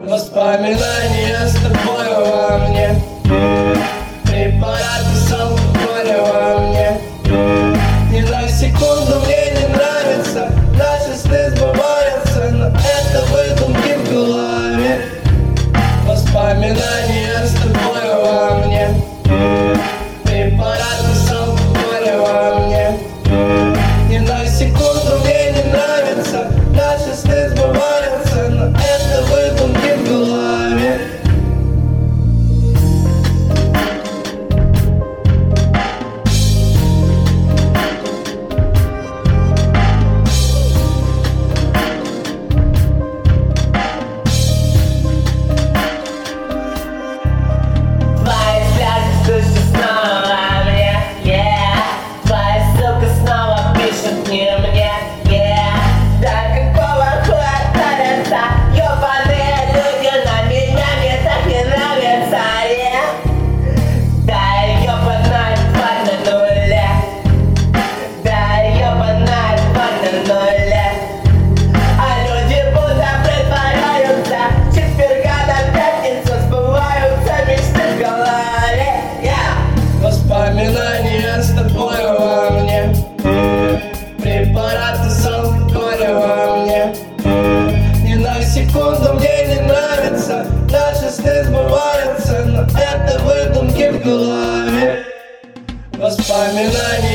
Воспоминания с тобой во мне, препараты с алкоголя во мне. Ни на секунду мне не нравится, наши сны сбываются, но это выдумки в голове. Воспоминания с тобой во мне, препараты с алкоголя во мне. Ни на секунду мне не нравится, наши сны сбываются, но это выдумки в голове. Воспоминания с тобой во мне, препараты с алкоголя во мне. Ни на секунду мне не нравится, наши сны сбываются, но это выдумки в голове. Воспоминания